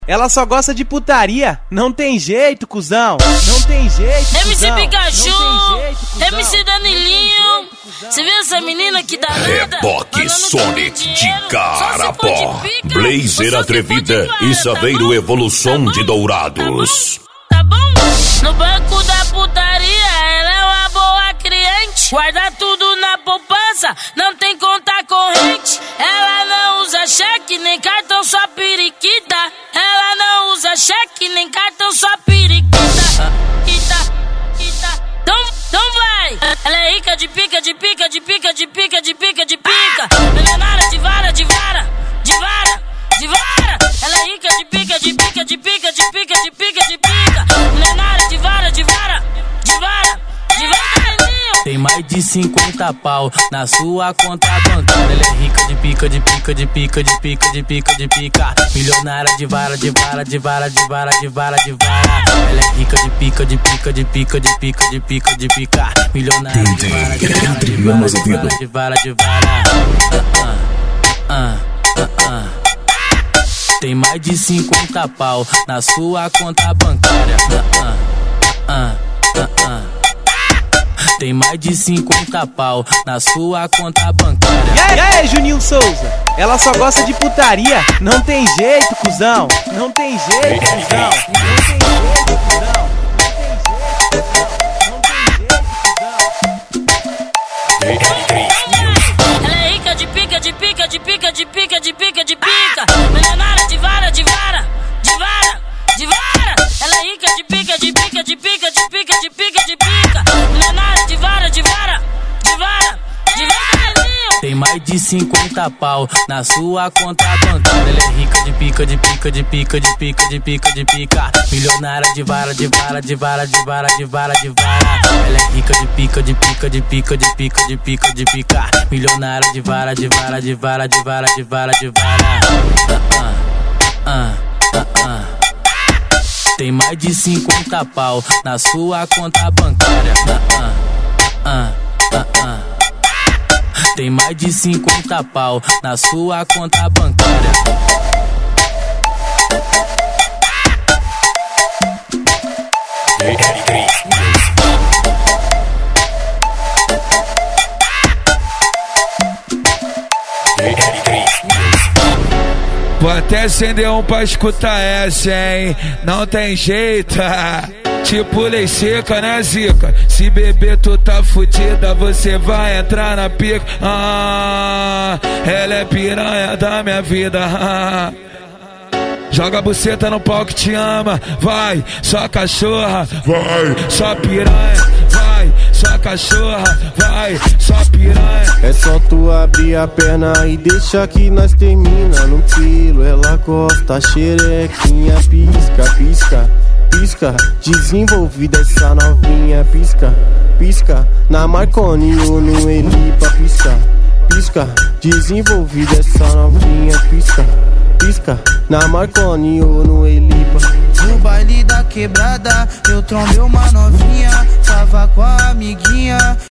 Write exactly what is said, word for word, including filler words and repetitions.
Ela só gosta de putaria, não tem jeito, cuzão. Não tem jeito, M C cuzão. Pikachu, M C Danilinho. Você viu essa menina que danada? Reboque Sonic de Carapó, Blazer Atrevida e Saveiro Evolução de Dourados. Tá bom? No banco da putaria, ela é uma boa cliente. Guarda tudo na poupança, não tem conta corrente. Ela não usa cheque, nem cartão, só periquita. Ela não usa cheque, nem cartão, só periquita. Quita, quita. Então, então vai. Ela é rica de pica, de pica, de pica, de pica, de pica, de pica. Milionária de vara, de vara, de vara, de vara. Ela é rica de pica, de pica, de pica, de pica, de pica, de pica. Milionária de vara, de vara, de vara, de vara. Tem mais de cinquenta pau na sua conta bancária. Ela é rica de pica, de pica, de pica, de pica, de pica, de pica. Milionária de vara, de vara, de vara, de vara, de vara, de vara. Ela é rica de pica, de pica, de pica, de pica, de pica, de pica. Milionária de vara, de vara, de vara, de vara, de vara, de vara. Ah, ah, ah. Tem mais de cinquenta pau na sua conta bancária. Ah, ah, ah, ah. Tem mais de cinquenta pau na sua conta bancária. E aí, e aí, Juninho Souza? Ela só gosta de putaria, não tem jeito, cuzão. Não tem jeito, cuzão. Não tem jeito, cuzão. Não tem jeito, cuzão. Ela é rica de pica, de pica, de pica, de pica, de pica, de pica. Milionária de vara, de vara, de vara, de vara. Ela é rica de pica, de pica, de pica, de pica, de pica, de pica. Milionária de vara, de vara, de vara, de vara. Tem mais de cinquenta pau na sua conta bancária. Ela é rica de pica, de pica, de pica, de pica, de pica, de pica. Milionária de vara, de vara, de vara, de vara, de vara, de vara. Ela é rica de pica, de pica, de pica, de pica, de pica, de pica. Milionária de vara, de vara, de vara, de vara, de vara, de vara. Ah, ah, ah, ah. Tem mais de cinquenta pau na sua conta bancária. Ah, ah, ah, ah. Tem mais de cinquenta pau na sua conta bancária. Vou até acender um pra escutar essa, hein? Não tem jeito. Tipo lei seca, né, zica? Se beber tu tá fudida, você vai entrar na pica. Ah, ela é piranha da minha vida. Ah. Joga a buceta no pau que te ama. Vai, só cachorra. Vai, só piranha. Vai, só cachorra. Vai, só piranha. É só tu abrir a perna e deixa que nós termina no pelo. Ela gosta, xerequinha, pisca, pisca, pisca. Desenvolvida essa novinha, pisca, pisca. Na Marconi ou no Elipa, pisca, pisca. Desenvolvida essa novinha, pisca, pisca. Na Marconi ou no Elipa. No baile da quebrada, eu trombei uma novinha, tava com a amiguinha.